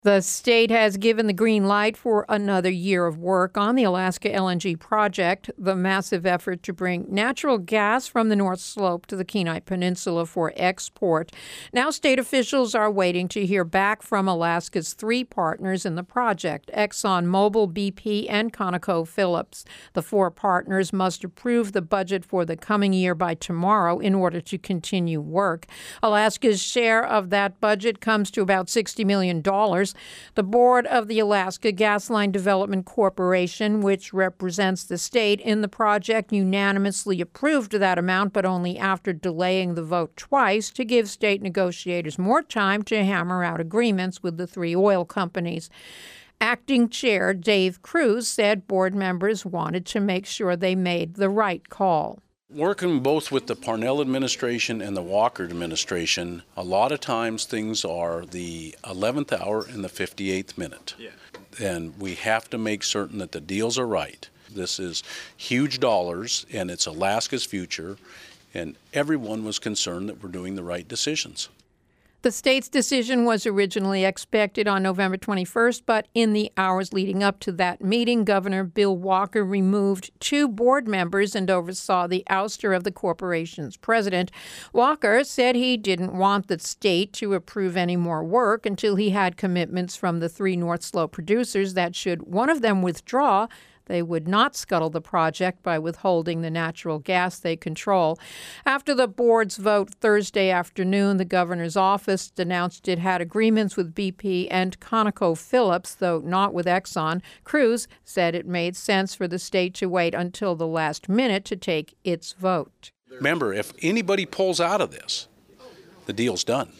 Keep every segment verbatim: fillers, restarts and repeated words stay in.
The state has given the green light for another year of work on the Alaska L N G project, the massive effort to bring natural gas from the North Slope to the Kenai Peninsula for export. Now state officials are waiting to hear back from Alaska's three partners in the project, ExxonMobil, B P, and ConocoPhillips. The four partners must approve the budget for the coming year by tomorrow in order to continue work. Alaska's share of that budget comes to about sixty million dollars. The board of the Alaska Gasline Development Corporation, which represents the state in the project, unanimously approved that amount, but only after delaying the vote twice to give state negotiators more time to hammer out agreements with the three oil companies. Acting Chair Dave Cruz said board members wanted to make sure they made the right call. Working both with the Parnell administration and the Walker administration, a lot of times things are the eleventh hour and the fifty-eighth minute. Yeah. And we have to make certain that the deals are right. This is huge dollars, and it's Alaska's future, and everyone was concerned that we're doing the right decisions. The state's decision was originally expected on November twenty-first, but in the hours leading up to that meeting, Governor Bill Walker removed two board members and oversaw the ouster of the corporation's president. Walker said he didn't want the state to approve any more work until he had commitments from the three North Slope producers that should one of them withdraw, they would not scuttle the project by withholding the natural gas they control. After the board's vote Thursday afternoon, the governor's office announced it had agreements with B P and ConocoPhillips, though not with Exxon. Cruz said it made sense for the state to wait until the last minute to take its vote. Remember, if anybody pulls out of this, the deal's done.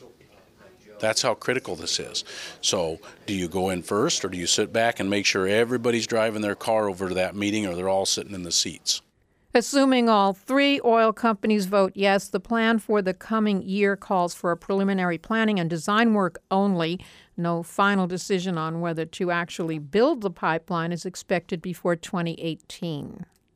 That's how critical this is. So do you go in first, or do you sit back and make sure everybody's driving their car over to that meeting, or they're all sitting in the seats? Assuming all three oil companies vote yes, the plan for the coming year calls for a preliminary planning and design work only. No final decision on whether to actually build the pipeline is expected before twenty eighteen.